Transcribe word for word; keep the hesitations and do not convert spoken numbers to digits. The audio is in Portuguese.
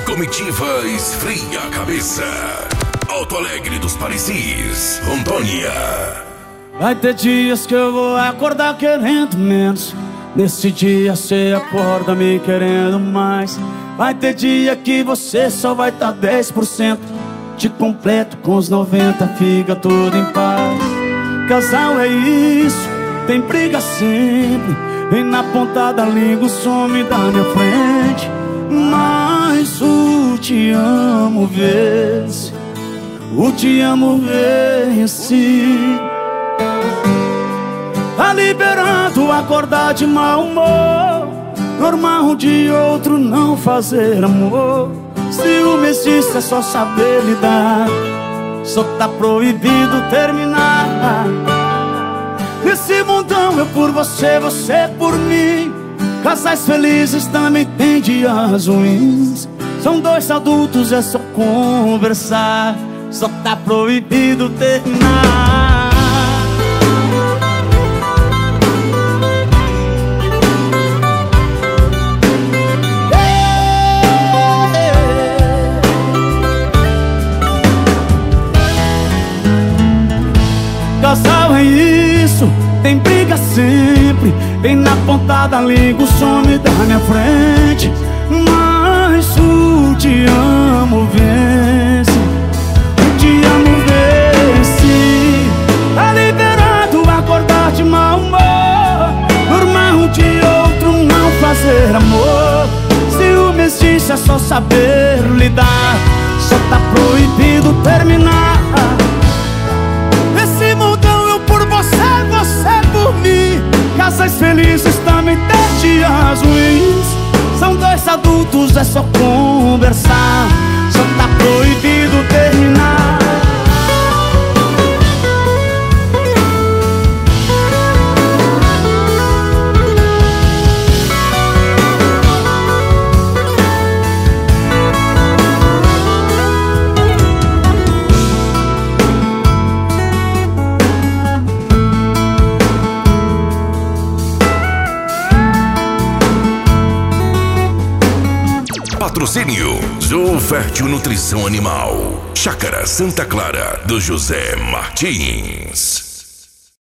Comitiva esfria a cabeça. Alto Alegre dos Parecis, Rondônia. Vai ter dias que eu vou acordar querendo menos. Nesse dia cê acorda me querendo mais. Vai ter dia que você só vai tá dez por cento. Te completo com os noventa, fica tudo em paz. Casal é isso, tem briga sempre. Vem na ponta da língua, some da minha frente. Mas o te amo vence, o te amo vence. Tá liberando acordar de mau humor. Normal um de outro não fazer amor. Ciúme existe, é só saber lidar. Só tá proibido terminar. Nesse mundão eu por você, você por mim. Casais felizes também tem dias ruins. São dois adultos, é só conversar. Só tá proibido terminar. Casal é isso, tem briga sempre. Vem na ponta da língua, some da minha frente. Mas o te amo vence, o te amo vence. Tá liberado acordar de mau humor. Normal um de outro não fazer amor. Ciúme existe, é só saber lidar. Só tá proibido terminar. Casais felizes também tem dias ruins. São dois adultos, é só conversar. Só tá proibido terminar. Patrocínio Zoo Fértil Nutrição Animal, Chácara Santa Clara do José Martins.